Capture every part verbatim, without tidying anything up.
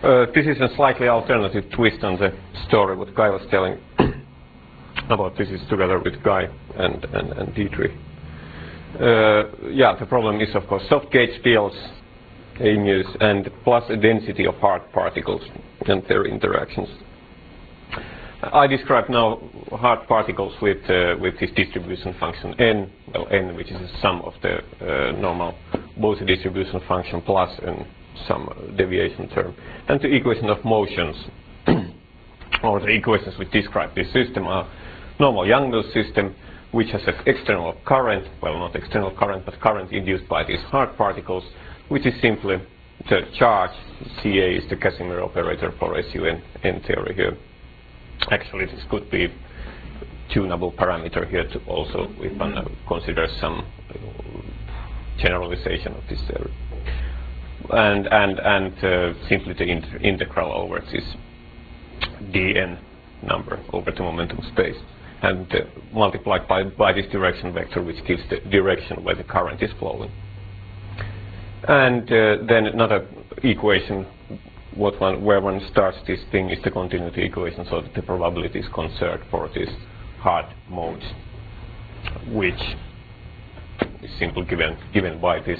Uh, this is a slightly alternative twist on the story what Guy was telling about this is together with Guy and, and, and Dietrich. Uh, yeah, the problem is of course soft gauge fields, A Mus, and plus a density of hard particles and their interactions. I describe now hard particles with uh, with this distribution function n, well n, which is the sum of the uh, normal Bose distribution function plus and some deviation term, and the equation of motions, or the equations which describe this system are normal Young-Mills system, which has an external current, well not external current, but current induced by these hard particles, which is simply the charge. C A is the Casimir operator for S U N N theory here. Actually, this could be tunable parameter here to also, if one uh, considers some generalization of this theory. And and and uh, simply the inter integral over this dn number over the momentum space, and uh, multiplied by by this direction vector, which gives the direction where the current is flowing. And uh, then another equation, what one where one starts this thing is the continuity equation, so that the probability is conserved for these hard modes, which is simply given given by this.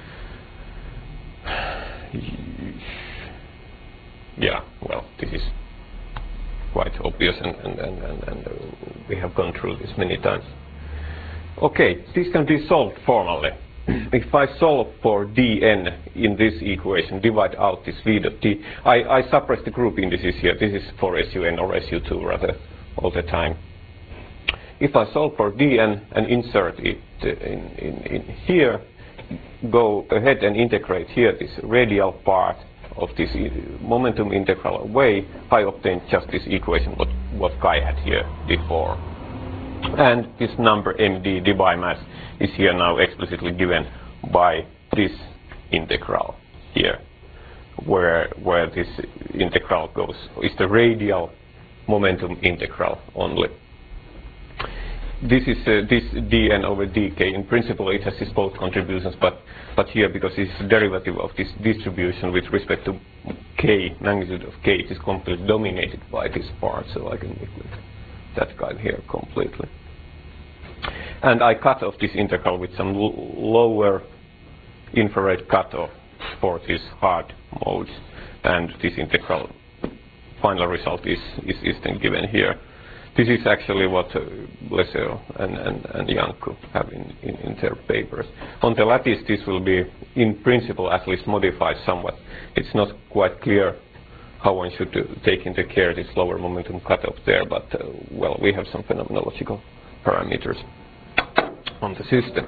Yeah, well, this is quite obvious, and, and, and, and, and uh, we have gone through this many times. Okay, this can be solved formally. If I solve for dn in this equation, divide out this v dot t, I, I suppress the group indices here. This is for S U N or S U two rather all the time. If I solve for dn and insert it in, in, in here, go ahead and integrate here this radial part of this momentum integral away, I obtain just this equation what, what Guy had here before. And this number md, d by mass, is here now explicitly given by this integral here, where where this integral goes is the radial momentum integral only. This is uh, this dn over dk. In principle, it has its both contributions, but but here, because it's a derivative of this distribution with respect to k, magnitude of k, it is completely dominated by this part, so I can neglect that guy here completely. And I cut off this integral with some l lower infrared cutoff for these hard modes, and this integral final result is is, is then given here. This is actually what uh, Lesser and, and, and Janko have in, in, in their papers. On the lattice, this will be, in principle, at least modified somewhat. It's not quite clear how one should uh, take into care this lower momentum cutoff there, but, uh, well, we have some phenomenological parameters on the system.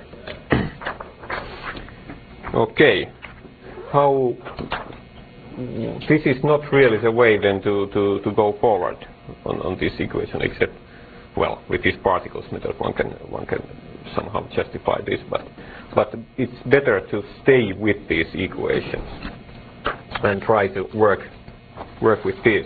Okay. How... This is not really the way, then, to, to, to go forward on, on this equation, except, well, with this particles method one can one can somehow justify this, but but it's better to stay with these equations and try to work work with this.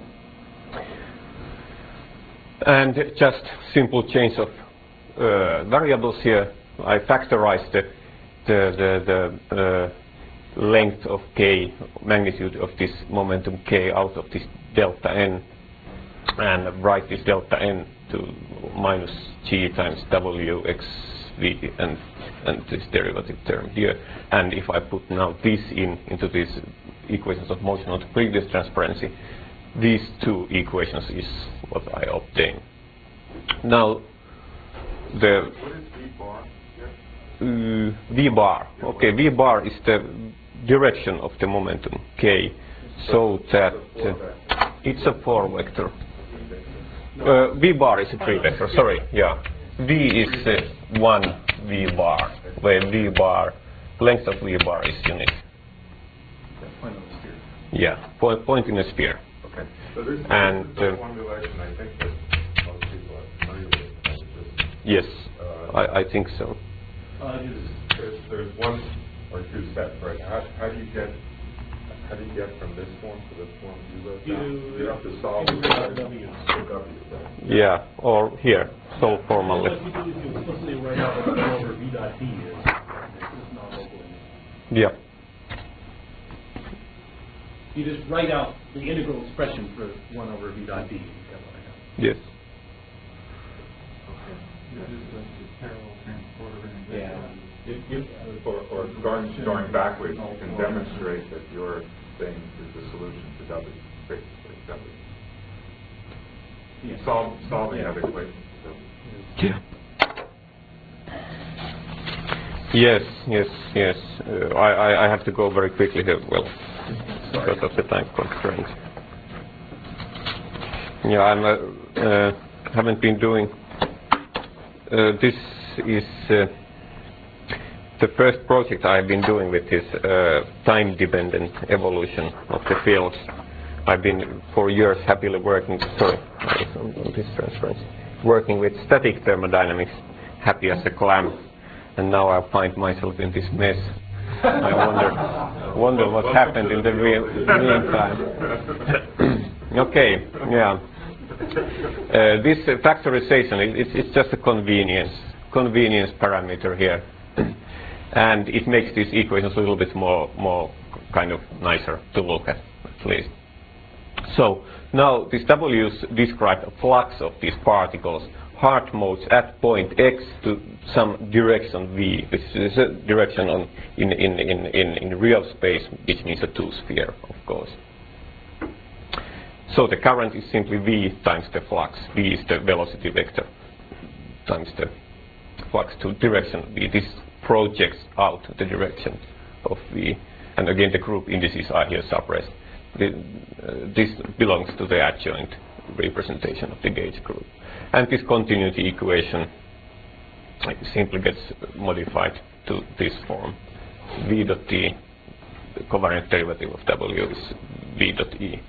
And just simple change of uh, variables here. I factorize the the the, the uh, length of k, magnitude of this momentum k out of this delta n, and write this delta n to minus g times w x v and and this derivative term here. And if I put now this in into these equations of motion on the previous transparency, these two equations is what I obtain. Now the what is v bar uh, here? v bar. Okay, v bar is the direction of the momentum k, so that uh, it's a four vector. Uh, v bar is a three vector. Sorry, yeah. V is uh, one v bar, where v bar, length of v bar is unique. Point on the sphere. Yeah, point, point in a sphere. Okay. So this, and this is the uh, formulation I think that most people are familiar with. Just, yes, uh, I, I think so. uh, there's, there's one or two steps, right? How, how do you get how do you get from this form to this form? You, live You, you have to solve you the have W. W, right? Yeah, or here, solve formally. What you do is you explicitly write out what the over v dot d is. This is not local. Yeah. you just write out the integral expression for one over v dot d. Yes. Yeah. You, you, or, or going, going backwards, you can demonstrate that your thing is the solution to W, basically W. Yeah. Solve, solving Yeah. that equation. Yeah. Yes, yes, yes. Uh, I, I, I have to go very quickly here, well, Sorry. because of the time constraints. Yeah, I'm uh, uh, haven't been doing. Uh, this is uh, the first project I've been doing with this uh, time-dependent evolution of the fields. I've been for years happily working. Sorry, on, on this transference, working with static thermodynamics, happy as a clam. And now I find myself in this mess. I wonder, wonder what happened in the meantime. Okay, yeah. Uh, this uh, factorization, it, it's, it's just a convenience, convenience parameter here, and it makes these equations a little bit more, more kind of nicer to look at, at least. So now these W's describe a flux of these particles. Hard modes at point X to some direction V, which is a direction on in, in, in, in, in real space, which means a two-sphere, of course. So the current is simply V times the flux. V is the velocity vector times the flux to direction V. This projects out the direction of V. And again, the group indices are here suppressed. The, uh, this belongs to the adjoint representation of the gauge group. And this continuity equation simply gets modified to this form. V dot T, the covariant derivative of W, is V dot E.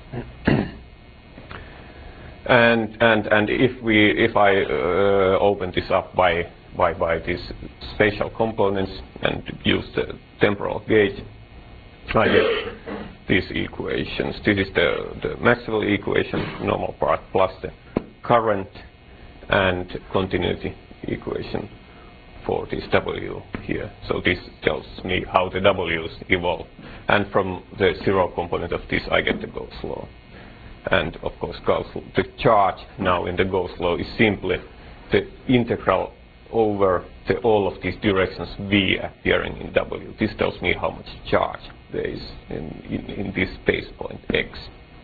and and and if we if I uh, open this up by by by these spatial components and use the temporal gauge, I get these equations. This is the the Maxwell equation, normal part, plus the current and continuity equation for this W here. So this tells me how the W's evolve. And from the zero component of this, I get the Gauss law. And of course, Gauss, the charge now in the Gauss law is simply the integral over the, all of these directions V appearing in W. This tells me how much charge there is in, in, in this space point X.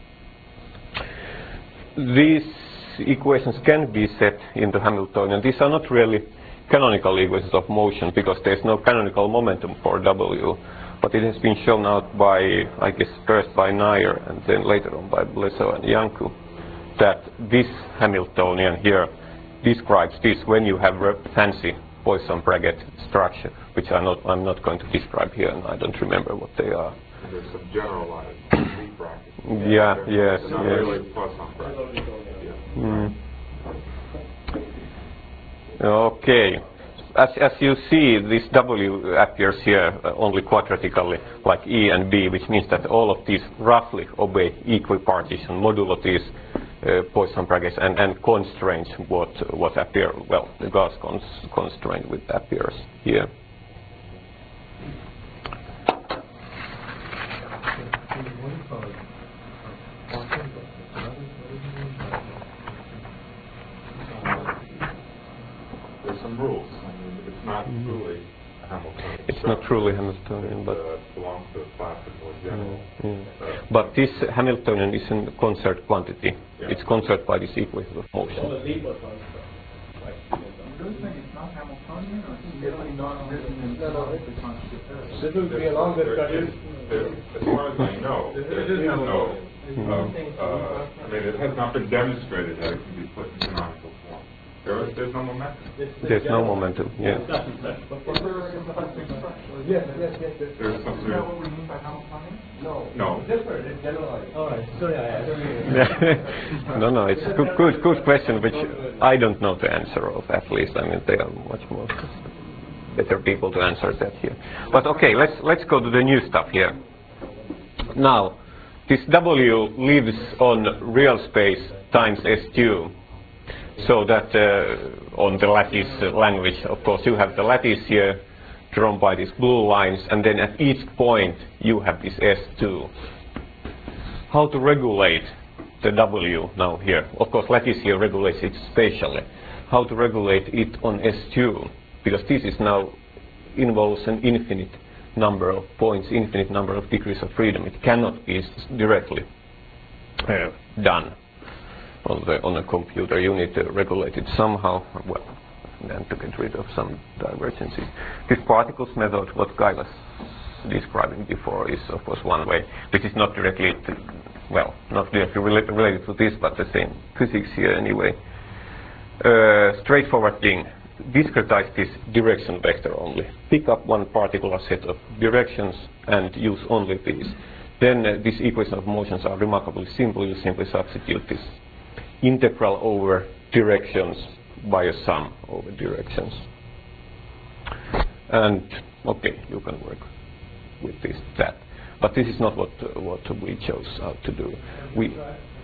These equations can be set into Hamiltonian. These are not really canonical equations of motion because there's no canonical momentum for W, but it has been shown out by, I guess, first by Nair and then later on by Blesso and Janku, that this Hamiltonian here describes this when you have a fancy Poisson-Braget structure, which I'm not, I'm not going to describe here, and I don't remember what they are. And there's some generalized deep brackets. Yeah, yes, it's not yes. really Poisson-Braget. Mm. Okay. As, as you see, this W appears here uh, only quadratically, like E and B, which means that all of these roughly obey equipartition modulo these uh, Poisson-Brackets and, and constraints what what appear, well, the Gauss cons constraint which appears here. There's some rules. I mean, it's not Mm-hmm. truly a Hamiltonian. It's not truly Hamiltonian, but it uh, belongs to a classical general. yeah, yeah. Uh, But this Hamiltonian is in conserved quantity. Yeah. It's conserved by this equation of All motion. the Z plus one stuff. Right. You're saying it's not Hamiltonian, or it's really not written in No, no, the constitution? This would be a long there discussion. is- there- As far as I know, It there is is no, Hamiltonian. uh, uh, I mean, it has not been demonstrated that it can be put in canonical form. There is, there's no momentum. There's no momentum. Yeah. Discussion session. Yes, yes, yes. There's some Is sort that of, what we mean by Hamiltonian? No. no. Different, it's generalized. All right, sorry, I asked. no, no, it's a good, good, good question, which I don't know the answer of, at least. I mean, they are much more better people to answer that here. But okay, let's, let's go to the new stuff here. Now, this W lives on real space times S two. So that uh, on the lattice uh, language, of course, you have the lattice here drawn by these blue lines, and then at each point you have this S two. how to regulate the W now here. Of course, lattice here regulates it spatially. How to regulate it on S two, because this is now involves an infinite number of points, infinite number of degrees of freedom. It cannot be directly uh, done on the on a computer. You need to regulate it somehow. Well, then to get rid of some divergences. This particles method, what Guy was describing before, is of course one way, which is not directly, to, well, not directly related, related to this, but the same physics here anyway. Uh, straightforward thing. Discretize this direction vector only. Pick up one particular set of directions and use only these. Then uh, these equations of motions are remarkably simple. You simply substitute this integral over directions by a sum over directions. And okay, you can work with this, that. But this is not what uh, what we chose how to do. We.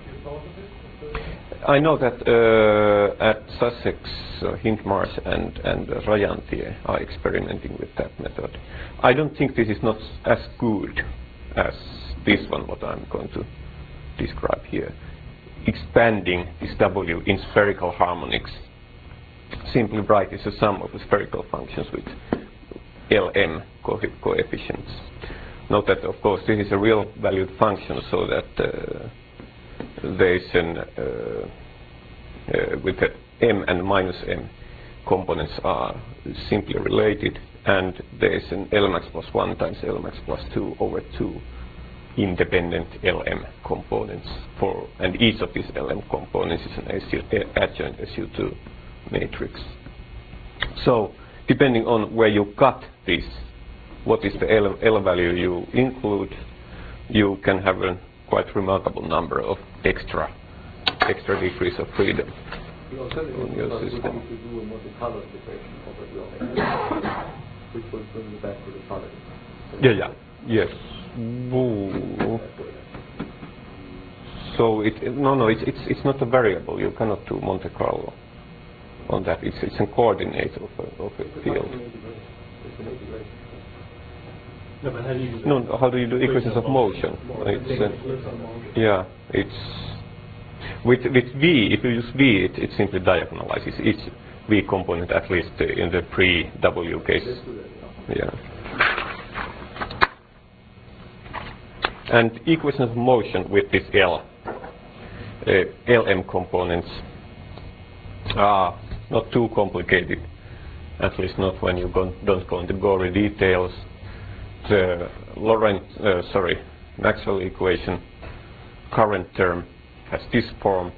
I know that uh, at Sussex, uh, Hindmarsh and, and uh, Rajantie are experimenting with that method. I don't think this is not as good as this one, what I'm going to describe here. Expanding this W in spherical harmonics. Simply write is a sum of the spherical functions with L M co coefficients. Note that, of course, this is a real valued function, so that uh, there is an, uh, uh, with the m and minus m components are simply related, and there is an L max plus one times L max plus two over two independent L M components for, and each of these L M components is an S U, adjoint S U two matrix. So, depending on where you cut this, what is the L, L value you include, you can have a quite remarkable number of extra extra degrees of freedom on your system. To do a multi-color integration over your which will bring you back to the color. Yeah, yeah, yes. Ooh. So it, it no no it's it's it's not a variable. You cannot do Monte Carlo on that. It's it's a coordinate of a, of a field. No, but how do you do No, how do you do equations of motion? It's, uh, yeah, it's with with V. If you use V, it, it simply diagonalizes each V component, at least uh, in the pre-W case. Yeah. And equations of motion with this L, uh, L M components are not too complicated. At least not when you go, don't go into gory details. The Lorentz, uh, sorry, Maxwell equation current term has this form.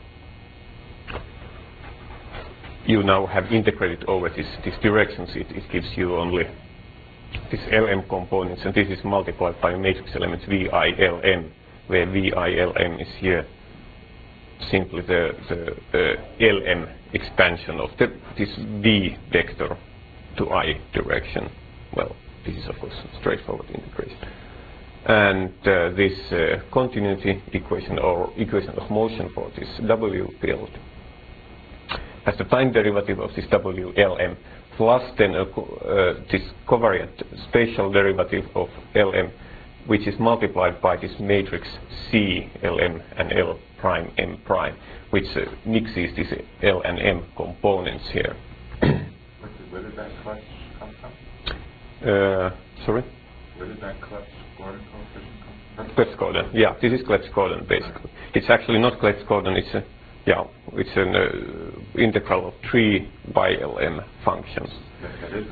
You now have integrated over this, these directions. It, it gives you only this L M components, and this is multiplied by matrix elements V I L M, where V I L M is here simply the, the, the L M expansion of the, this V vector to I direction. Well, this is, of course, straightforward integration. And uh, this uh, continuity equation, or equation of motion for this W field, has the time derivative of this W L M plus then a, uh, this covariant spatial derivative of L M, which is multiplied by this matrix C L M and L prime M prime, which uh, mixes these L and M components here. Where did that clutch come from? Uh, sorry? Where did that Clebsch-Gordon coefficient come from? Clebsch-Gordon, yeah, this is Clebsch-Gordon basically. It's actually not Clebsch-Gordon, it's a, yeah, it's an uh, integral of three Y L M functions. That, that isn't.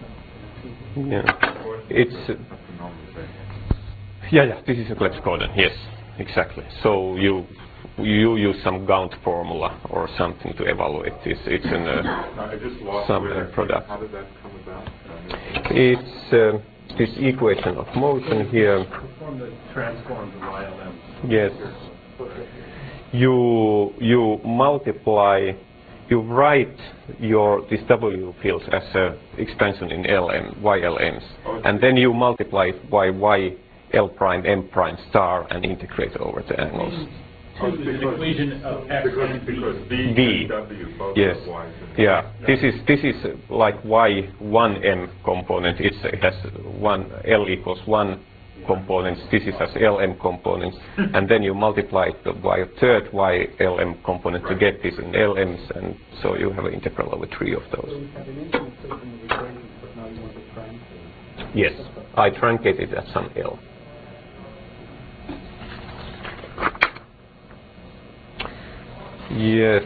Yeah, it's, uh, yeah, yeah, this is a Clebsch-Gordon, yes, exactly. So you you use some Gaunt formula or something to evaluate this. It's an uh, no, I just lost some where, product. How did that come about? It's uh, this equation of motion here. Transform the transform the Y L M. Yes. You you multiply. You write your these W fields as a expansion in L M, Y L Ms, oh, and then you multiply it by Y L prime M prime star and integrate over the angles. Oh, The because, equation of X because, and V. because V, V. and W both Yes. have Y's and Yeah. This is this is uh, like Y one M component. It's, it has one L equals one components, this is as L M components, and then you multiply it by a third Y L M component to get this in L Ms, and so you have an integral over three of those. So you have an infinite system of equations, but now you want to truncate. Yes, I truncate it at some L. Yes.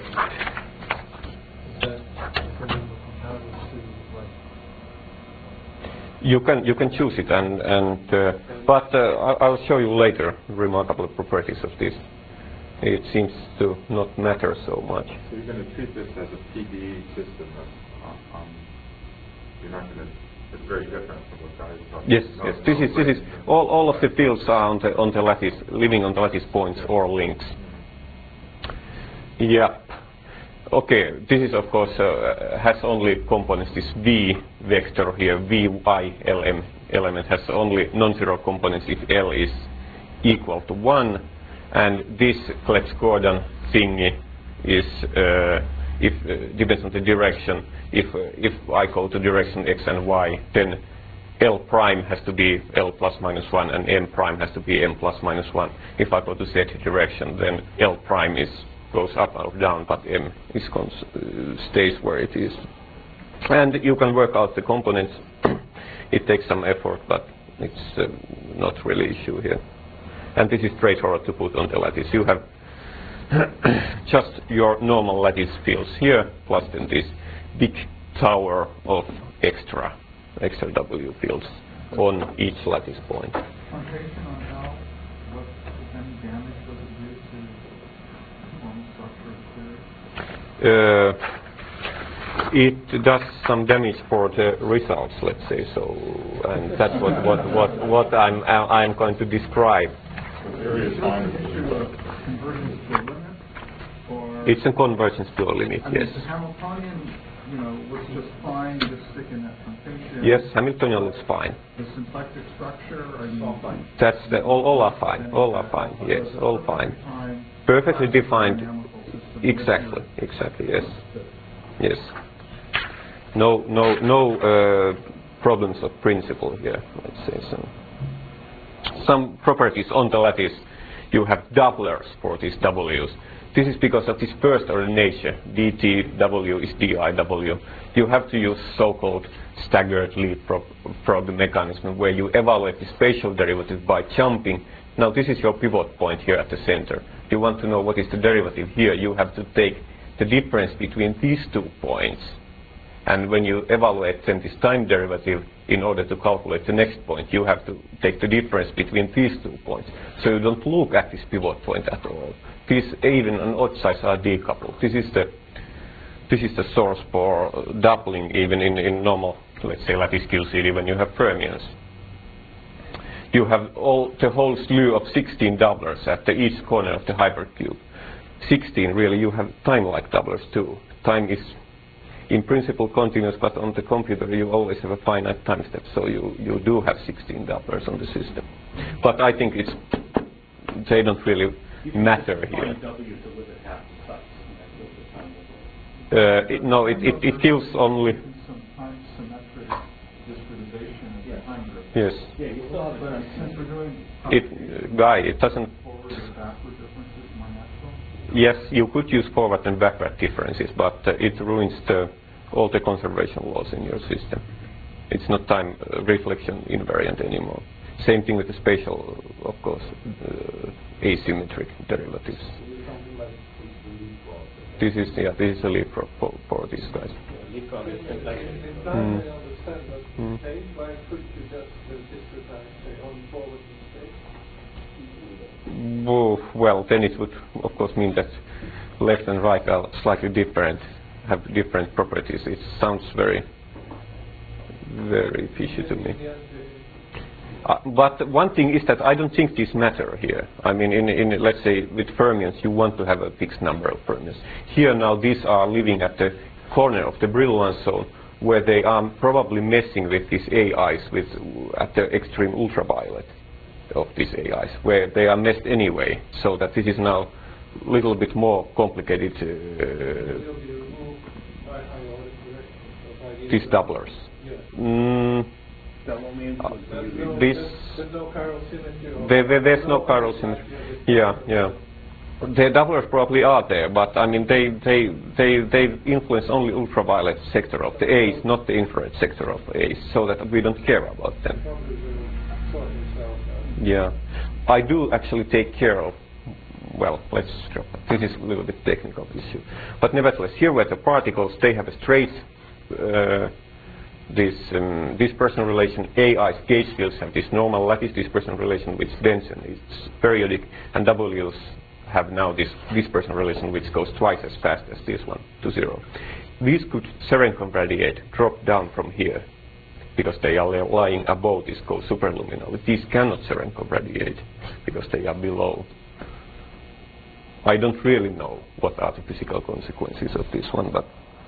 You can you can choose it, and and uh, but uh, I- I'll show you later remarkable properties of this. It seems to not matter so much. So you're going to treat this as a P D E system. Of, um, um, you're not going to. It's very different from what guys are talking Yes, about. yes. This is this is all all of the fields are on the on the lattice, living on the lattice points or links. Yeah. Okay, this is of course uh, has only components. This V vector here, V Y L M element has only non-zero components if L is equal to one, and this Clebsch-Gordan thingy is uh, if uh, depends on the direction. If uh, if I go to direction x and y, then L prime has to be L plus minus one, and M prime has to be M plus minus one. If I go to z direction, then L prime is goes up or down, but M is cons uh, stays where it is. And you can work out the components. It takes some effort, but it's uh, not really issue here. And this is straightforward to put on the lattice. You have just your normal lattice fields here, plus then this big tower of extra, extra W fields on each lattice point. Truncation on L, what, if any, damage does it do to formal structure of query? Uh, it does some damage for the results, let's say so, and that's what what what, what I'm I'm going to describe. Area time is Convergence to a limit? Or It's a convergence to a limit, I mean, yes. the Hamiltonian, you know, looks just fine, you just stick in that truncation. Yes, Hamiltonian looks fine. The symplectic structure, I mean, all fine. That's the all all are fine. All are fine. Yes, all fine. Perfectly defined. Exactly. Exactly. Yes. Yes. No, no, no uh, problems of principle here, let's say so. Some properties on the lattice, you have doublers for these W's. This is because of this first order nature, D T W is D I W. You have to use so-called staggered leapfrog mechanism, where you evaluate the spatial derivative by jumping. Now this is your pivot point here at the center. If you want to know what is the derivative here, you have to take the difference between these two points. And when you evaluate then this time derivative, in order to calculate the next point, you have to take the difference between these two points. So you don't look at this pivot point at all. These even and odd sides are decoupled. This is the this is the source for doubling even in, in normal, let's say, lattice Q C D when you have fermions. You have all the whole slew of sixteen doublers at the each corner of the hypercube. sixteen, really, you have time-like doublers too. Time is in principle continuous, but on the computer you always have a finite time step, so you, you do have sixteen doublers on the system. But I think it's they don't really matter here. Uh, it, no, it, it, it kills only. Some time symmetric discretization of the time group. Yes. Yeah, you still have But since we're doing It, uh, Guy, it doesn't. forward and backward differences, more natural. Yes, you could use forward and backward differences, but uh, it ruins the, all the conservation laws in your system. It's not time uh, reflection invariant anymore. Same thing with the spatial, of course, uh, asymmetric derivatives. This is yeah, this is a leapfrog for, for these guys. Entirely Mm. understand that Mm. change. Why could you just uh, discretize, say, on forward and space? Oh, well, then it would, of course, mean that left and right are slightly different, have different properties. It sounds very, very fishy to me. Uh, but one thing is that I don't think these matter here. I mean, in, in let's say with fermions, you want to have a fixed number of fermions. Here now, these are living at the corner of the Brillouin zone, where they are probably messing with these A Is with at the extreme ultraviolet of these A Is, where they are messed anyway. So that this is now a little bit more complicated. Uh, Will be removed by ionic direction, so by the these doublers. Yeah. Mm, Stellar means Uh, was There's really- no, This- there's, there's no chiral symmetry. or- There, there, there's no chiral symmetry. Yeah, yeah. The doublers probably are there, but I mean they they they they influence only ultraviolet sector of the A S, not the infrared sector of A S, so that we don't care about them. Probably will sort itself out. Yeah, I do actually take care of. Well, let's drop it. This is a little bit technical issue, but nevertheless, here were the particles. They have a straight uh, this um, dispersion relation. A I's gauge fields have this normal lattice dispersion relation, which dension is periodic, and W's have now this dispersion relation which goes twice as fast as this one, to zero. These could Cherenkov radiate, drop down from here, because they are lying above this called superluminal. These cannot Cherenkov radiate, because they are below. I don't really know what are the physical consequences of this one, but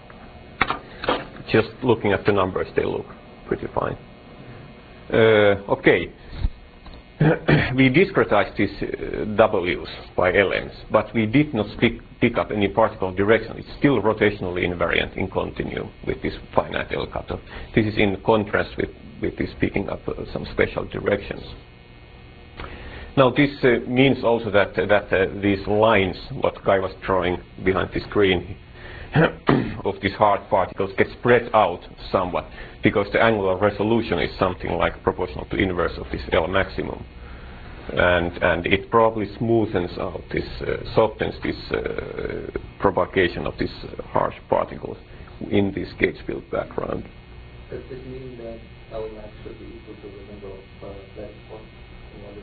just looking at the numbers, they look pretty fine. Uh, okay. We discretized these uh, W's by L Ms, but we did not pick, pick up any particle direction. It's still rotationally invariant in continuum with this finite L cutoff. This is in contrast with, with this picking up uh, some special directions. Now this uh, means also that, uh, that uh, these lines, what Kai was drawing behind the screen, of these hard particles get spread out somewhat, because the angular resolution is something like proportional to inverse of this L maximum, and and it probably smoothens out this, uh, softens this uh, propagation of these uh, harsh particles in this gauge field background. Does this mean that L max should be equal to the number of uh, lattice points in one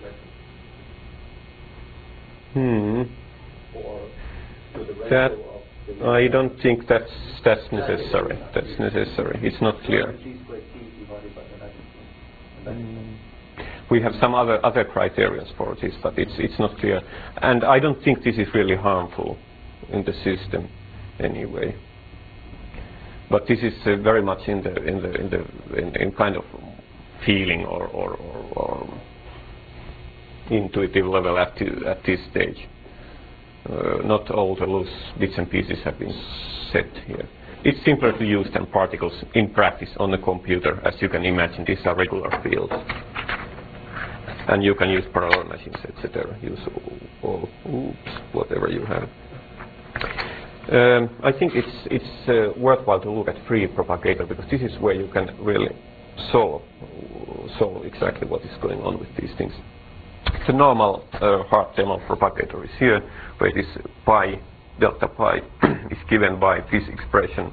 direction? Hmm. Or to the That ratio of the I don't think that's that's necessary. That's necessary. It's not clear. G squared T divided by the lattice point. Mm. We have some other other criterions for this, but it's it's not clear. And I don't think this is really harmful in the system anyway. But this is uh, very much in the in the in the in, in kind of feeling or or, or, or intuitive level at the, at this stage. Uh, not all the loose bits and pieces have been set here. It's simpler to use than particles in practice on the computer. As you can imagine, these are regular fields. And you can use parallel machines, et cetera. Use all, all, oops, whatever you have. Um, I think it's, it's uh, worthwhile to look at free propagator, because this is where you can really solve, solve exactly what is going on with these things. The normal uh, hard thermal propagator is here, where this pi, delta pi, is given by this expression.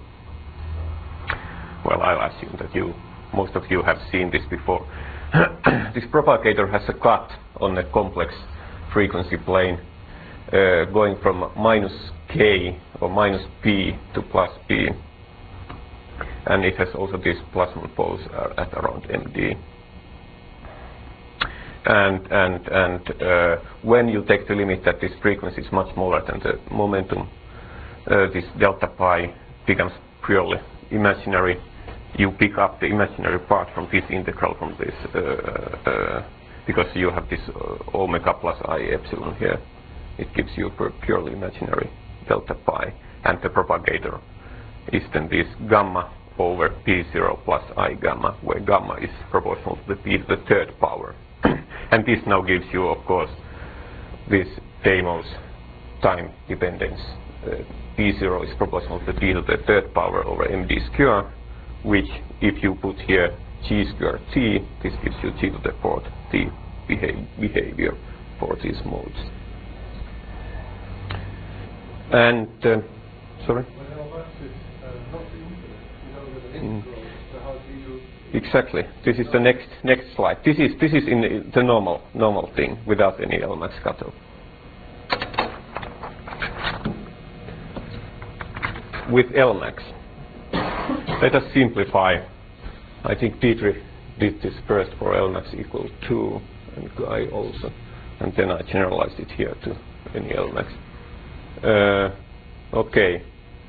Well, I'll assume that you, most of you have seen this before. This propagator has a cut on a complex frequency plane, uh, going from minus k or minus p to plus p. And it has also this plasma pose uh, at around M D. And, and, and uh, when you take the limit that this frequency is much smaller than the momentum, uh, this delta pi becomes purely imaginary. You pick up the imaginary part from this integral from this, uh, uh, because you have this uh, omega plus I epsilon here. It gives you a purely imaginary delta pi. And the propagator is then this gamma over p zero plus I gamma, where gamma is proportional to the p to the third power. And this now gives you, of course, this Deimos time dependence. Uh, p zero is proportional to p to the third power over md square, which, if you put here g squared t, this gives you t to the fourth t behav behavior for these modes. And, uh, sorry? Exactly. This is the next next slide. This is this is in the normal normal thing without any L max cutoff. With L max, let us simplify. I think Dietrich did this first for L max equal two, and Guy also, and then I generalized it here to any L max. Uh, okay.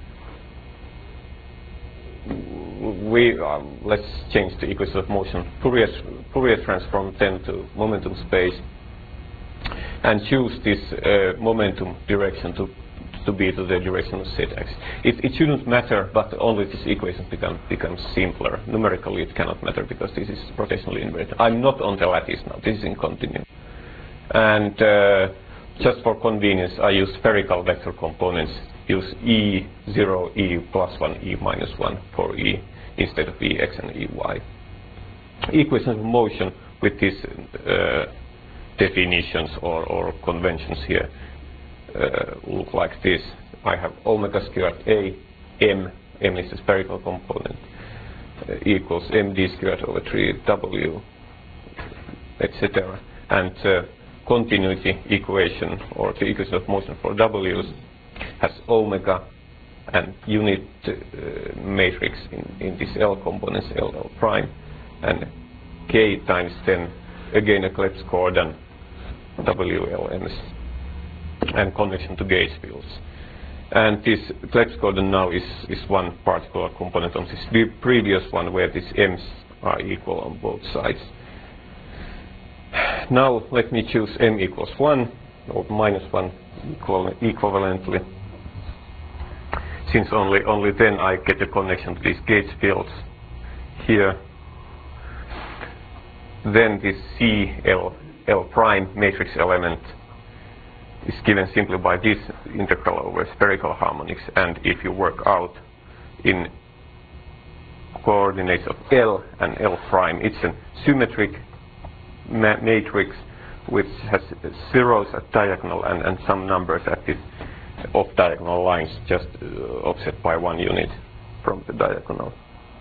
We um, let's change the equation of motion. Fourier, Fourier transform then to momentum space, and choose this uh, momentum direction to to be to the duration of Z-axis. It, it shouldn't matter, but only this equation become, becomes simpler. Numerically it cannot matter because this is rotationally invariant. I'm not on the lattice now, this is in continuum. And uh, just for convenience, I use spherical vector components, use E zero, E plus one, E minus one for E instead of E x and E y. Equations of motion with these uh, definitions or, or conventions here uh, look like this. I have omega squared A, M, M is a spherical component, uh, equals md squared over three W, et cetera. And uh, continuity equation, or the equation of motion for W's, has omega and unit uh, matrix in, in this L components, L L prime, and K times ten, again a Klebs-Gordon W L Ms, and connection to gauge fields. And this Klebs-Gordon now is, is one particular component of this previous one where these M's are equal on both sides. Now let me choose M equals one or minus one equal, equivalently, since only, only then I get a connection to these gauge fields here. Then this C L L prime matrix element is given simply by this integral over spherical harmonics, and if you work out in coordinates of L and L prime, it's a symmetric ma matrix which has zeros at diagonal and, and some numbers at the off diagonal lines, just uh, offset by one unit from the diagonal.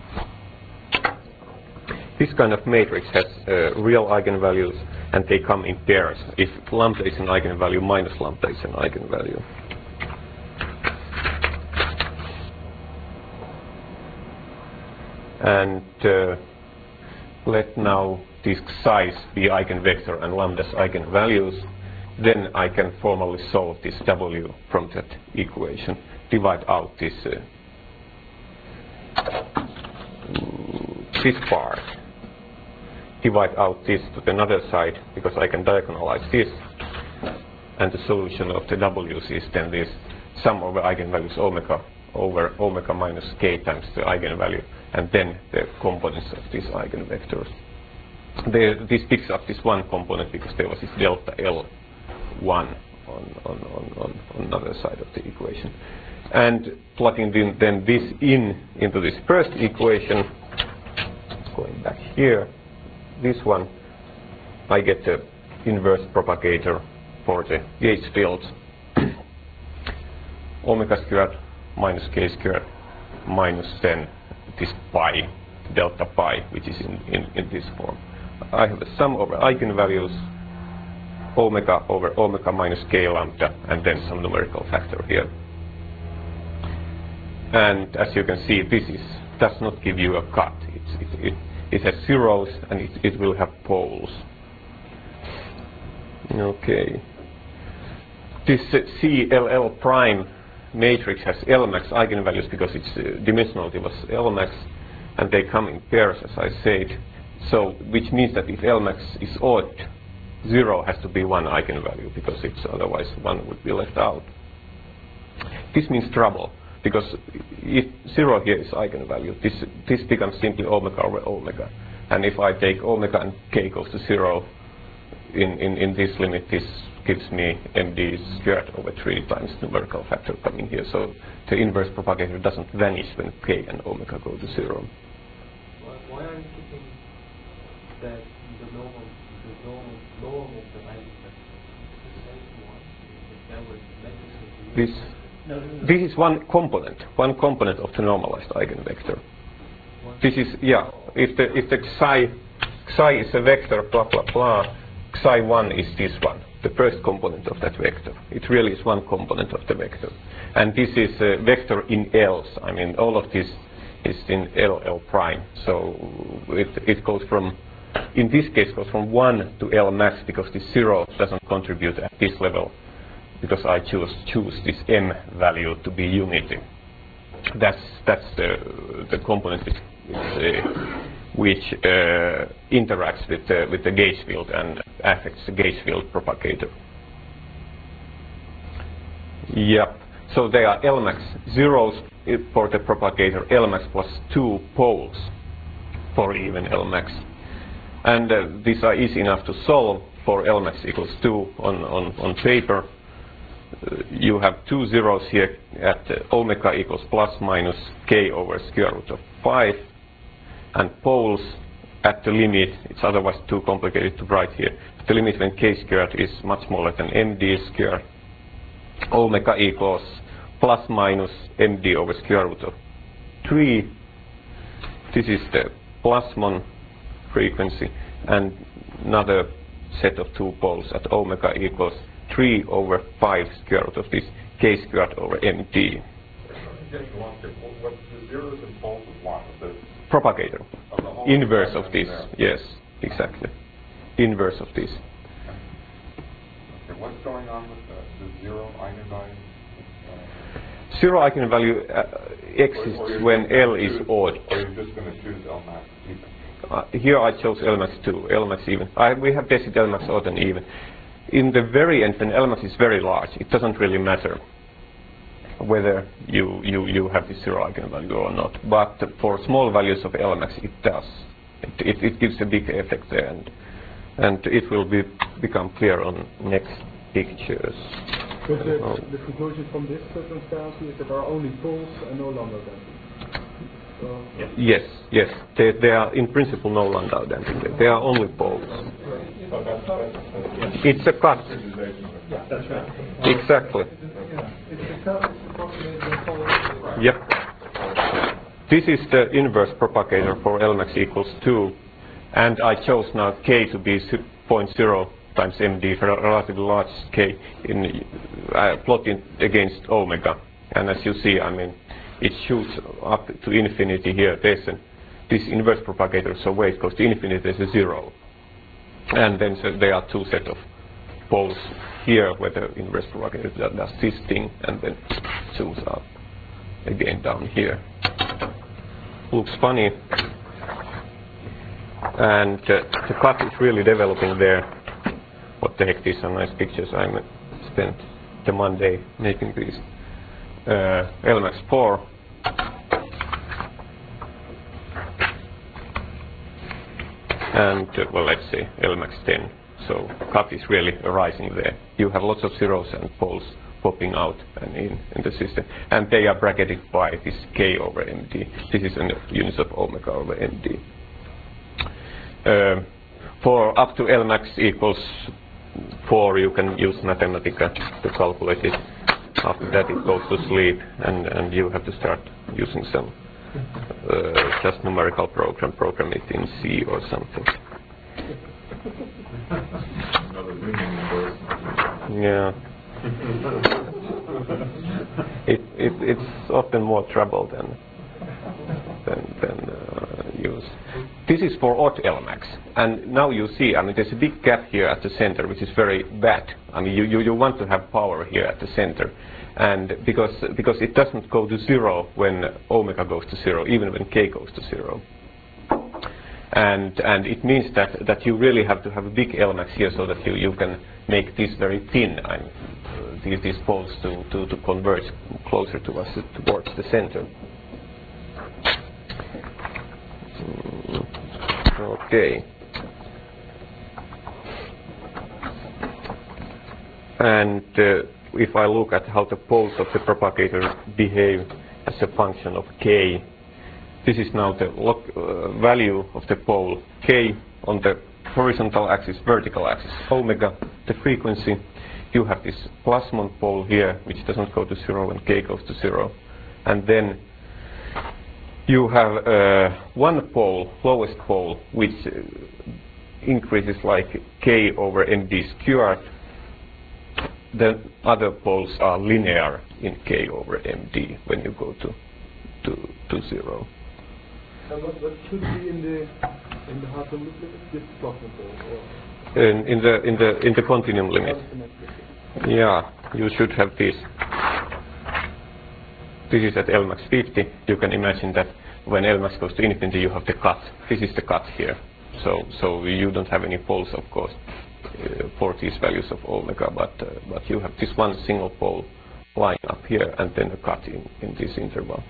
This kind of matrix has uh, real eigenvalues, and they come in pairs. If lambda is an eigenvalue, minus lambda is an eigenvalue. And uh, let now these xi's be eigenvector and lambda's eigenvalues. Then I can formally solve this W from that equation. Divide out this uh, this part. Divide out this to another side, because I can diagonalize this, and the solution of the W's is then this sum over eigenvalues omega over omega minus k times the eigenvalue, and then the components of these eigenvectors. There, this picks up this one component because there was this delta L one on, on, on, on, on another side of the equation. And plugging in then this in into this first equation, going back here, this one, I get the inverse propagator for the gauge fields. Omega squared minus k squared minus then this pi, delta pi, which is in, in, in this form. I have a sum over eigenvalues, omega over omega minus k lambda, and then some numerical factor here. And as you can see, this is, does not give you a cut. It's, it, it, it has zeros, and it, it will have poles. Okay. This uh, C L L prime matrix has L max eigenvalues because its uh, dimensionality was L max, and they come in pairs, as I said. So, which means that if L max is odd, zero has to be one eigenvalue, because it's otherwise one would be left out. This means trouble, because if zero here is eigenvalue, this this becomes simply omega over omega. And if I take omega and k goes to zero, in, in, in this limit, this gives me md squared over three times numerical factor coming here. So the inverse propagator doesn't vanish when k and omega go to zero. Why, why are you keeping that the normal, the normal, norm of the eigenvector the same one? That was This, this is one component, one component of the normalized eigenvector. This is, yeah, if the, if the psi, psi is a vector, blah, blah, blah, psi one is this one, the first component of that vector. It really is one component of the vector. And this is a vector in L's. I mean, all of this is in L, L prime. So it, it goes from, in this case, goes from one to L max, because this zero doesn't contribute at this level, because I choose, choose this M value to be unity. That's, that's the, the component which, uh, which uh, interacts with, uh, with the gauge field and affects the gauge field propagator. Yep. So they are L max zeros for the propagator, L max plus two poles for even L max. And uh, these are easy enough to solve for L max equals two on, on, on paper. Uh, you have two zeros here at uh, omega equals plus minus k over square root of five. And poles at the limit, it's otherwise too complicated to write here. At the limit when k squared is much smaller than md squared, omega equals plus minus md over square root of three. This is the plasmon frequency, and another set of two poles at omega equals three over five square root of this k squared over md. What the zeros and poles is what? The Propagator. of the whole Inverse of spectrum this. there. Yes, exactly. Inverse of this. Okay, what's going on with the, the zero eigenvalue? Uh, Zero eigenvalue uh, exists or- or you're when just gonna L is choose- odd. Or you're just going to choose L max even? Uh, here I chose L max two, L max even. I, we have tested L max odd and even. In the very end, when L max is very large, it doesn't really matter whether you, you, you have this zero eigenvalue or not. But for small values of L max, it does. It, it, it gives a big effect there, and, and it will be, become clear on next pictures. But the, Oh. the conclusion from this transparency is that there are only poles and no lambda density. So Yes, yes. They, they are in principle no lambda density. They are only poles. So that's, that's, that's It's a cut. visualization of that. that's right. Exactly. It's a cut, it's approximately the following. Yep. This is the inverse propagator for L max equals two, and I chose now k to be zero point zero times md for a relatively large k in uh, plotting against omega. And as you see, I mean, it shoots up to infinity here. There's an, this inverse propagator, so where it goes to infinity, there's a zero. And then so there are two set of poles here where the inverse propagator does this thing and then zooms up again down here. Looks funny. And uh, the cut is really developing there. What the heck, these are nice pictures. I spent the Monday making these. Uh, L max four. And, uh, well, let's say L max ten. So cut is really arising there. You have lots of zeros and poles popping out and in, in the system. And they are bracketed by this k over md. This is in the units of omega over md. Uh, for up to L max equals four, you can use Mathematica to calculate it. After that, it goes to sleep, and, and you have to start using some uh, just numerical program, program it in C or something. Another ringing voice. Yeah. it, it, it's often more trouble than than, than uh, use. This is for odd L max, and now you see, I mean, there's a big gap here at the center, which is very bad. I mean, you, you, you want to have power here at the center, and because because it doesn't go to zero when omega goes to zero, even when k goes to zero. And and it means that that you really have to have a big L max here so that you, you can make this very thin, I mean, uh, these these poles to, to, to converge closer to us towards the center. Mm, okay. And uh, if I look at how the poles of the propagator behave as a function of k, this is now the log, uh, value of the pole k on the horizontal axis, vertical axis, omega, the frequency. You have this plasmon pole here, which doesn't go to zero when k goes to zero. And then you have uh, one pole, lowest pole, which uh, increases like k over md squared. The other poles are linear in k over md when you go to to, to zero. And what, what should be in the in the Hartree-Fock limit? This plasmon pole, or In, in the in the in the continuum limit. Yeah, you should have this. This is at L max fifty. You can imagine that when L max goes to infinity, you have the cut. This is the cut here. So so you don't have any poles, of course, uh, for these values of omega, but uh, but you have this one single pole line up here and then a cut in, in this interval.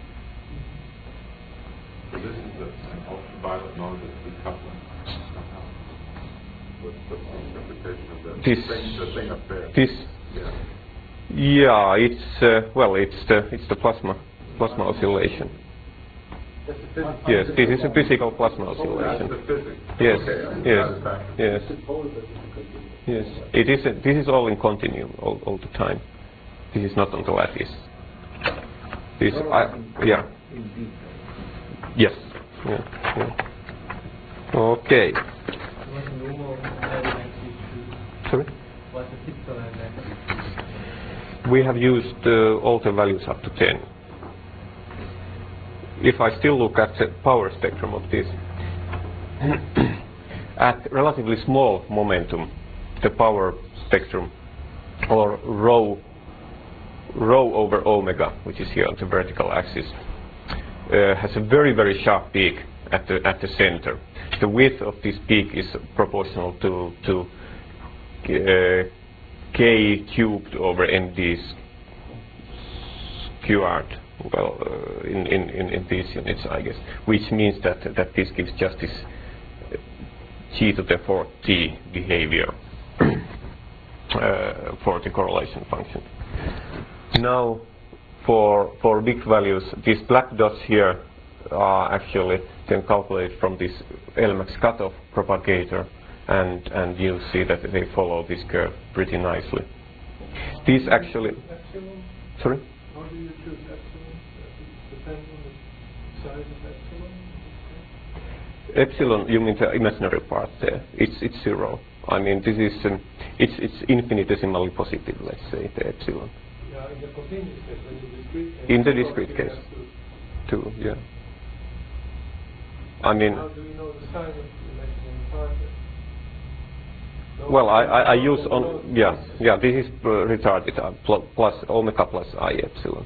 So this is the, an ultraviolet mode of decoupling. What's what's the interpretation of that? This, the thing, the thing up there. This, Yeah. yeah, it's uh, well, it's the it's the plasma plasma oscillation. That's the physics. Yes, this is a physical plasma That's oscillation. the physics. Yes, Okay, I yes, got it back. yes, yes. It is. A, this is all in continuum all, all the time. This is not on the lattice. This, I, yeah. Yes. Yeah, yeah. Okay. What's the normal magnitude? Sorry. What's the typical magnitude? We have used uh, all the values up to ten. If I still look at the power spectrum of this, at relatively small momentum, the power spectrum, or rho, rho over omega, which is here on the vertical axis, uh, has a very, very sharp peak at the at the center. The width of this peak is proportional to to uh, k cubed over n d squared. Well, uh, in, in, in, in these units, I guess, which means that that this gives just this g to the fourth t behavior uh, for the correlation function. Now, for for big values, these black dots here are actually then calculated from this L max cutoff propagator, and and you see that they follow this curve pretty nicely. These actually, Epsilon? sorry. How do you choose epsilon? Does it depend on the size of epsilon? Epsilon, you mean the imaginary part there? It's it's zero. I mean, this is um, it's it's infinitesimally positive. Let's say the epsilon. Yeah, in the continuous case, in the discrete case. In the of course, discrete you case. have to- Two, yeah. I mean, How do you know the size of the imaginary part? No, well, I, I, I no, use no, on no. yeah yeah. This is uh, retarded uh, pl plus omega plus I epsilon.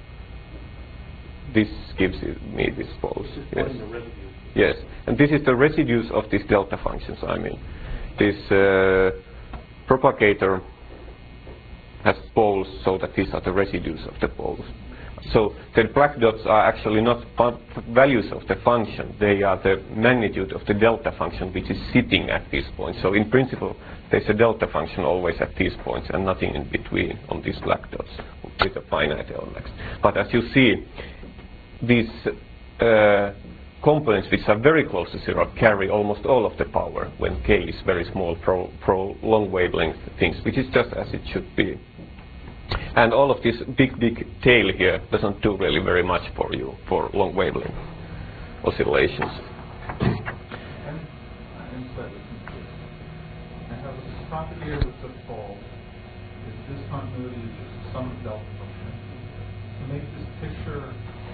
This gives it, me this pose. Yes. Yes, and this is the residues of these delta functions. I mean, this uh, propagator has poles, so that these are the residues of the poles. So the black dots are actually not values of the function. They are the magnitude of the delta function, which is sitting at this point. So in principle, there's a delta function always at these points and nothing in between on these black dots with a finite L max. But as you see, these uh, components which are very close to zero carry almost all of the power when k is very small pro, pro long wavelength things, which is just as it should be. And all of this big, big tail here doesn't do really very much for you for long wavelength oscillations. I'm, I'm slightly confused. I have this propagator with the pole. Is this continuity is just the sum of delta function. To make this picture,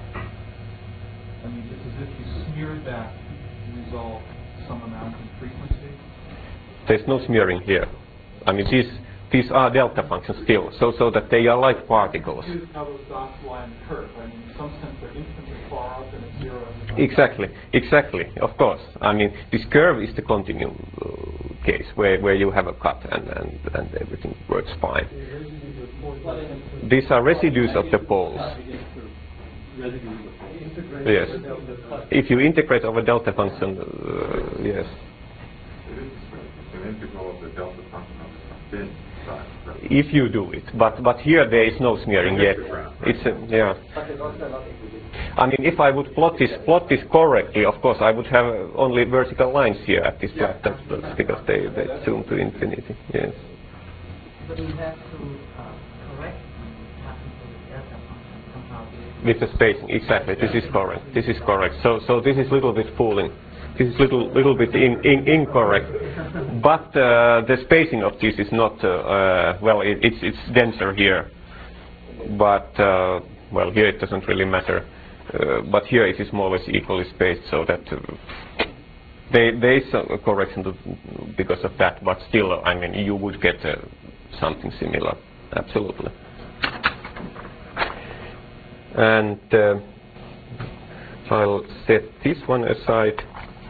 I mean, it's as if you smeared that to resolve some amount in frequency. There's no smearing here. I mean, these these are delta functions still, so so that they are like particles. Use how those dots line the curve. I mean, in some sense, they're infinitely far up and it's zero. Exactly, exactly. Of course. I mean, this curve is the continuum uh, case where where you have a cut and and and everything works fine. These are residues of the poles. Yes. If you integrate over delta function, uh, yes. It is an integral of the delta function of the thin side. Right? If you do it, but but here there is no smearing yet. It's a, yeah. I mean, if I would plot this plot this correctly, of course, I would have only vertical lines here at this flat dots because they they zoom to infinity. Yes. But we have to uh, correct the classical delta function somehow. With the spacing, exactly. This is correct. This is correct. So so this is a little bit fooling. This is little little bit in, in, incorrect. But uh, the spacing of this is not uh, uh, well. It, it's it's denser here. But uh, well, here it doesn't really matter. Uh, but here it is more or less equally spaced, so that uh, they, there is a correction to, because of that. But still, I mean, you would get uh, something similar. Absolutely. And uh, I'll set this one aside.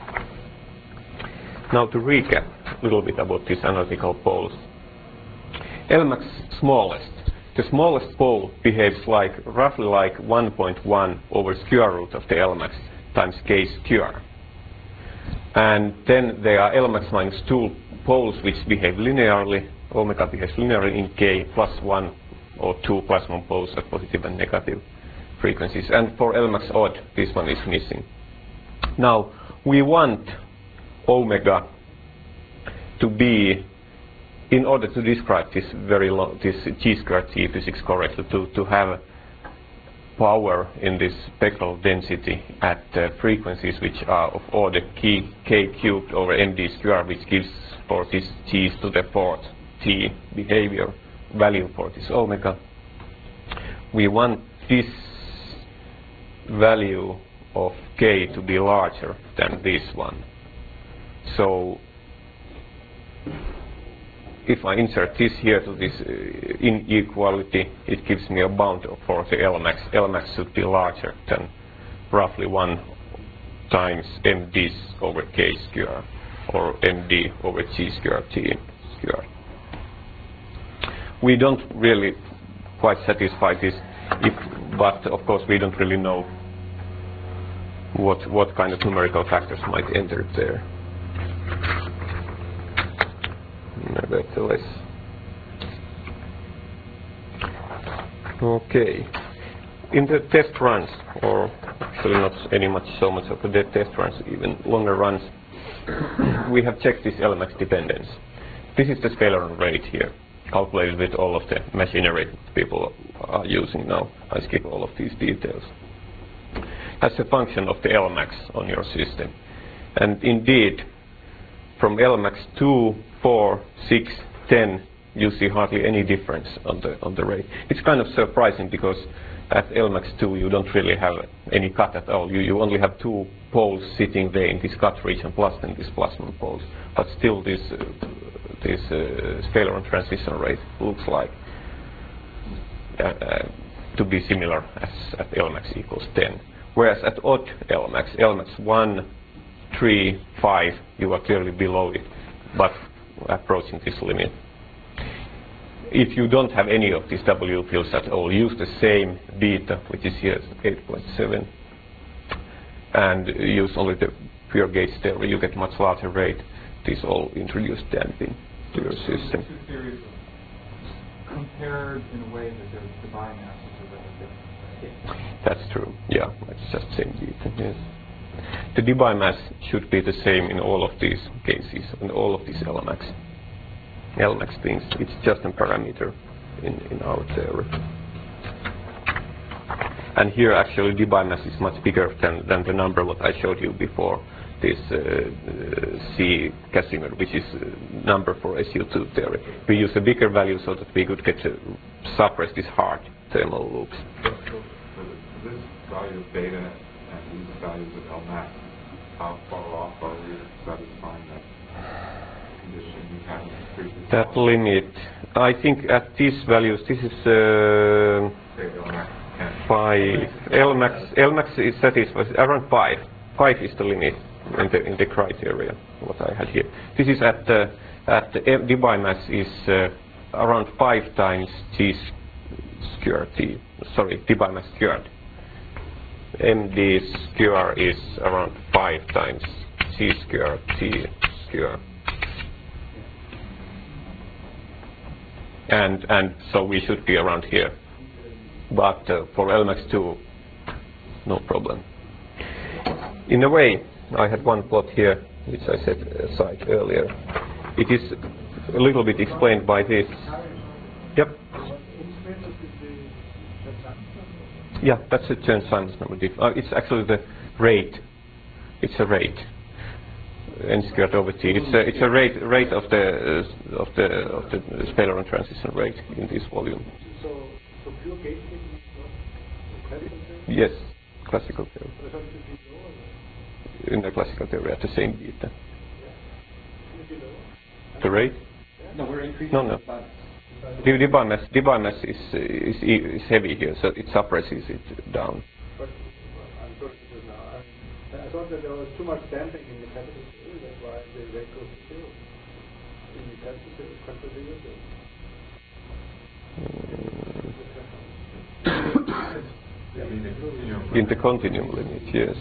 Now to recap a little bit about these analytical poles. L max smallest, the smallest pole behaves like roughly like one point one over square root of the L max times k square. And then there are L max minus two poles which behave linearly. Omega behaves linearly in k plus one or two plasmon poles at positive and negative frequencies. And for L max odd, this one is missing. Now, we want omega to be, in order to describe this very long, this G squared T physics correctly, to, to have power in this spectral density at uh, frequencies which are of order k, k cubed over md squared, which gives for this G's to the fourth T behavior value for this omega. We want this value of k to be larger than this one. So if I insert this here to this uh, inequality, it gives me a bound for the L max. L max should be larger than roughly one times md over k squared, or md over g squared t squared. We don't really quite satisfy this, if, but of course we don't really know what what kind of numerical factors might enter there. Nevertheless, okay. In the test runs, or actually not any much so much of the test runs, even longer runs, we have checked this L max dependence. This is the scalar rate here, calculated with all of the machinery people are using now. I skip all of these details. As a function of the L max on your system. And indeed, from L max two, four, six, ten, you see hardly any difference on the on the rate. It's kind of surprising because at L max two you don't really have any cut at all. You you only have two poles sitting there in this cut region plus then these plasmon poles. But still this uh, this uh, scalar transition rate looks like uh, uh, to be similar as at L max equals ten. Whereas at odd L max, L max one, three, five, you are clearly below it, but approaching this limit. If you don't have any of these W fields at all, use the same beta, which is here eight point seven, and use only the pure gauge theory, you get much larger rate. These all introduce damping to your system. Two theories compared in a way that their Debye masses are very different. That's true, yeah, it's just same beta, yes. The Debye mass should be the same in all of these cases, in all of these L max. L max things, it's just a parameter in, in our theory. And here actually Debye mass is much bigger than, than the number what I showed you before, this uh, uh, C Casimir, which is uh, number for S U two theory. We use a bigger value so that we could get to suppress these hard thermal loops. So, so for this value of beta and these values of L max, how far off are we satisfying that condition we had in the previous That limit, I think at these values, this is uh, Say L max ten. five. L max, L max is satisfied around five. Five is the limit in the in the criteria what I had here. This is at the at the Debye mass is uh, around five times G squared T. Sorry, Debye mass squared. M D square is around five times G squared T squared. And and so we should be around here. But uh, for L max two, no problem. In a way, I had one plot here, which I set aside earlier. It is a little bit explained by this. Yep. Yeah, that's a Chern-Simons number. Uh, it's actually the rate. It's a rate. N squared over T. It's a it's a rate rate of the uh, of the of the scalar transition rate in this volume. So, so pure gauge theory is not classical theory? Yes, classical theory. But how should it be lower then? In the classical theory, at the same beta. Yeah. Should it be lower? The rate? No, we're increasing No, no. the balance. The Debye mass, Debye mass is, is is heavy here, so it suppresses it down. But well, I'm sorry to now. I, I thought that there was too much damping in the capital theory, that's why the rate goes to zero. In the capital theory, capital zero. Mm. In the continuum limit, yes.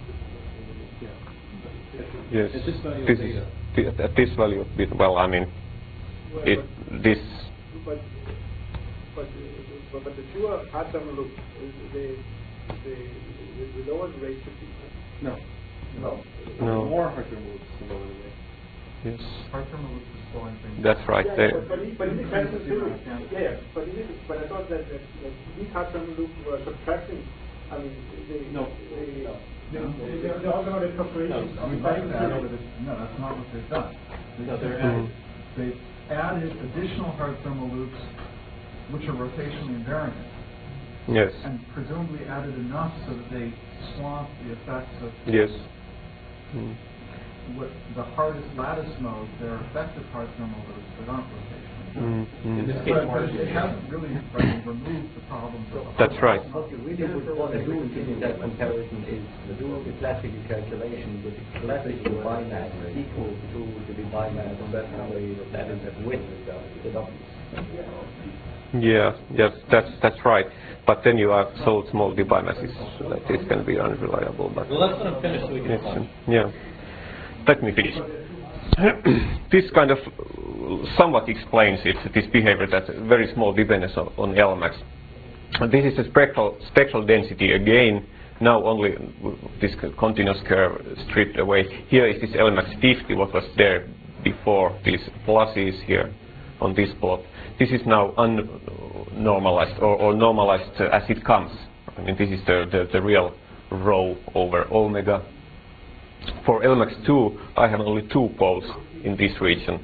Yes. At this value of This is beta. th- at this value of beta. Well, I mean, it this. But, but, but, but the fewer hard thermal loops, the, the, the, the lower the rate should be. No. No. No. The more hard thermal loops, the lower the rate. Yes. Hard thermal loop is slowing things That's down. right. Yeah, They, but, but, it- but it depends on theory. Yeah, yeah. But, it, is- but I thought that, that, that these hard thermal loops were subtracting. I mean, they. No. They, No. They, they, they, they automatic operations. I mean, by that's theory. not what it- no, that's not what they've done. They- No, they're they- adding- They've added additional hard thermal loops, which are rotationally invariant, yes. and presumably added enough so that they swamp the effects of Yes. Mm. what the hardest lattice mode, their effective hard thermal loops that aren't rotational. Mm, In this mm. case, But, but margin. it hasn't really like, removed the problems of the That's right. What you really would want to do in that comparison is to do the classical calculation with the classical bimass equal to the bimass on that way that is with the W. Yeah. Yes. That's that's right. But then you have so small the bimasses that it can be unreliable. But Well, let's let him finish so we can yes, talk. um, yeah. Let me finish. This kind of somewhat explains it, this behavior, that very small dependence on, on L max. And this is a spectral, spectral density again, now only this continuous curve stripped away. Here is this L max fifty, what was there before, these pluses here on this plot. This is now unnormalized, or, or normalized uh, as it comes. I mean, this is the, the, the real rho over omega. For L max two, I have only two poles in this region.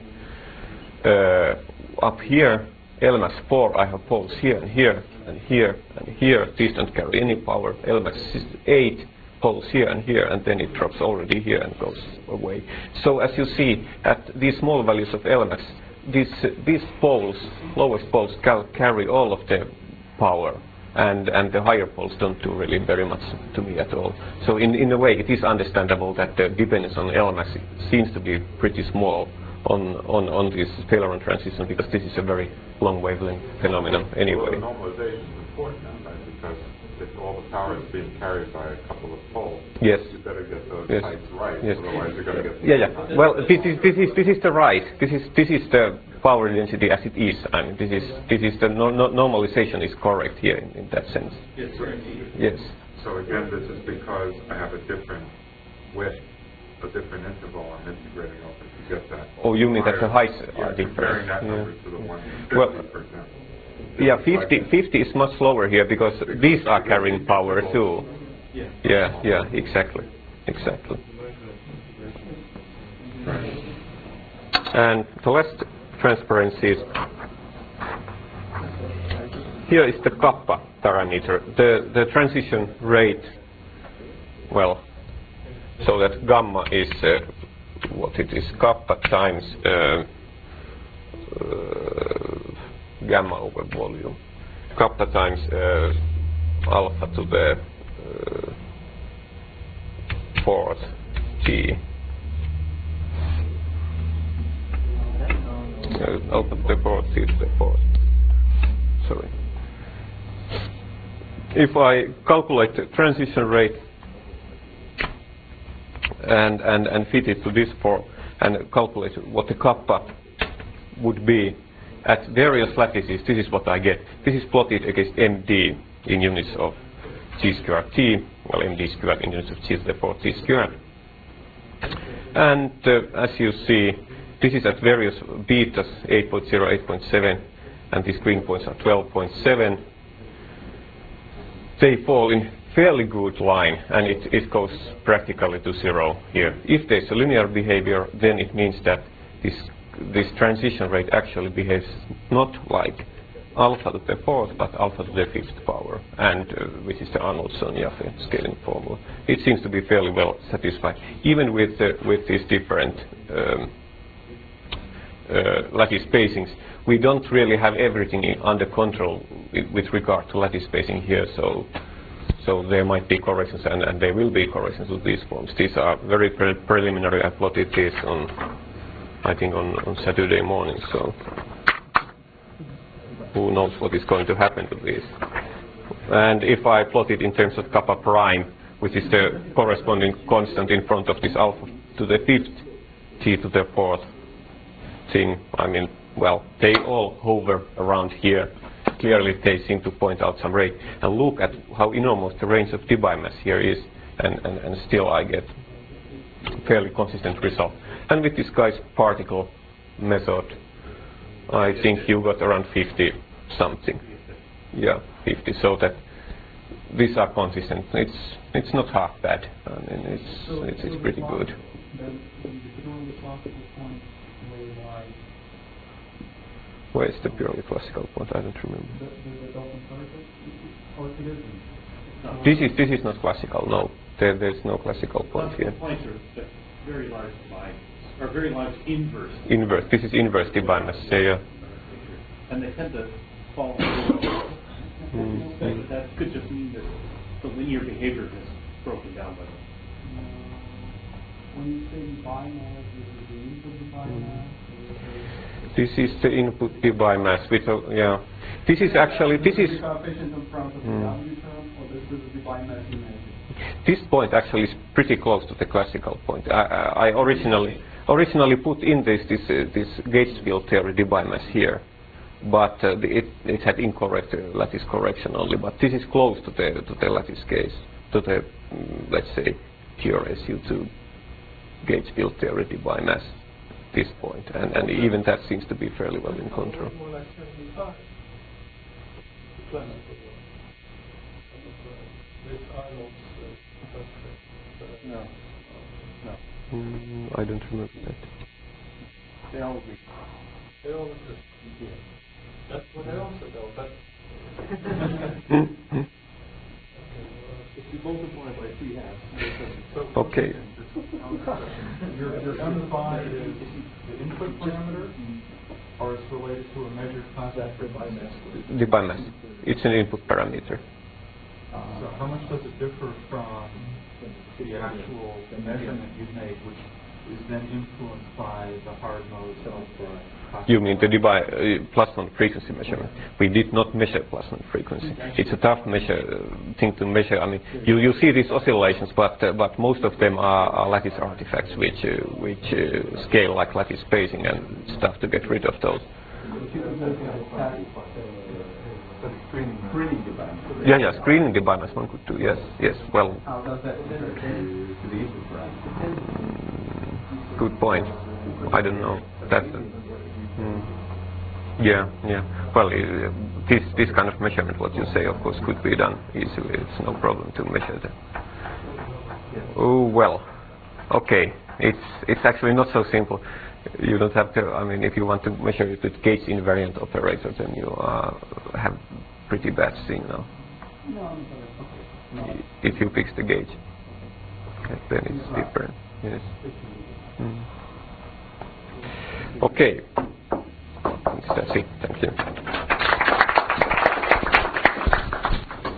Uh, up here, L max four, I have poles here and here and here and here. These don't carry any power. L max eight, poles here and here, and then it drops already here and goes away. So as you see, at these small values of L max, these, uh, these poles, lowest poles, cal carry all of the power. And, and the higher poles don't do really very much to me at all. So in, in a way, it is understandable that the dependence on L max seems to be pretty small on, on, on this Taylor transition, because this is a very long wavelength phenomenon anyway. Well, the normalization is important, right? Because if all the power is being carried by a couple of poles, Yes. you better get those Yes. heights right, Yes. otherwise you're going to get... Yeah, yeah. Well, this is this is this is the right. This is this is the power density as it is. I mean, this is this is the no, no, normalization is correct here in, in that sense. Yes, right. Yes. So again, this is because I have a different width, a different interval I'm integrating over to get that. Oh, you mean that the heights Yeah, are comparing different? that Yeah. number to the one fifty, Well, for example. Yeah, fifty, fifty is much lower here because these are carrying power too. Yeah. Yeah, yeah, exactly, exactly. And the last transparency is, here is the kappa parameter, the, the transition rate, well, so that gamma is uh, what it is, kappa times uh, uh, gamma over volume. Kappa times uh, alpha to the uh, fourth T. Uh, alpha to the fourth T to the fourth. Sorry. If I calculate the transition rate and, and, and fit it to this form and calculate what the kappa would be at various lattices, this is what I get. This is plotted against M D in units of G squared T, well, M D squared in units of G to the fourth T squared. And uh, as you see, this is at various betas, eight point zero, eight point seven, and these green points are twelve point seven. They fall in fairly good line, and it, it goes practically to zero here. If there's a linear behavior, then it means that this this transition rate actually behaves not like alpha to the fourth, but alpha to the fifth power, and uh, which is the Arnoldson-Jaffe scaling formula. It seems to be fairly well satisfied, even with uh, with these different um, uh, lattice spacings. We don't really have everything in, under control with regard to lattice spacing here, so so there might be corrections, and, and there will be corrections with these forms. These are very pre preliminary. I plotted this on, I think, on, on Saturday morning, so who knows what is going to happen to these. And if I plot it in terms of kappa prime, which is the corresponding constant in front of this alpha to the fifth, t to the fourth thing, I mean, well, they all hover around here. Clearly they seem to point out some rate. And look at how enormous the range of Debye mass here is, and, and, and still I get fairly consistent result. And with this guy's particle method, I think you got around fifty something. Yeah, fifty, so that these are consistent. It's it's not half bad. I mean, it's So, it's, so it's the pretty classical- good. Then the purely classical point where y, Where's the purely classical point? I don't remember. the, the, the Dalton circle, or it isn't? This is this is not classical. No, there there's no classical point here. Classical points are the very large Debye, or very large inverse. Inverse. This is inverse Debye mass. Yeah, yeah. And they tend to fall. Mm. But that could just mean that the linear behavior has broken down by them. When you say binaries, this is the input binaries? This is the input Debye mass. With uh, yeah. This is actually this is. The coefficient in front of the Mm. W term, or this is the Debye mass you measure? This point actually is pretty close to the classical point. I, I I originally originally put in this this uh, this gauge field theory Debye mass here, but uh, the, it it had incorrect uh, lattice correction only. But this is close to the to the lattice case, to the mm, let's say T R S U two gauge field theory Debye mass. This point, and and even that seems to be fairly well in control. More like seventy-five. Classical one. With Arnold's uh, constraint. No. No. Mm, I don't remember that. They all agree. They all exist. Yeah. That's what I also know, but Mm, mm. if you multiply by three halves, so Okay. Your, your M phi is the input parameter, or it's related to a measured constant Debye mass? Debye mass. It's an input parameter. So how much does it differ from the actual measurement you've made, which is then influenced by the hard modes of the... You mean the Debye uh, plasma frequency measurement? We did not measure plasma frequency. It's a tough measure uh, thing to measure. I mean, you, you see these oscillations, but uh, but most of them are, are lattice artifacts, which uh, which uh, scale like lattice spacing and stuff to get rid of those. Screening device. Yeah, yeah, screening Debye mass one could do. Yes, yes. Well, How does that differ to the input parameter? good point. I don't know. That's. Uh, mm, yeah, yeah. Well, uh, this this kind of measurement, what you say, of course, could be done easily. It's no problem to measure that. Oh well. Okay. It's it's actually not so simple. You don't have to. I mean, if you want to measure it with gauge invariant operator, then you uh, have pretty bad signal. If you fix the gauge, okay, then it's different. Yes. Mm. Okay. That's it. Thank you.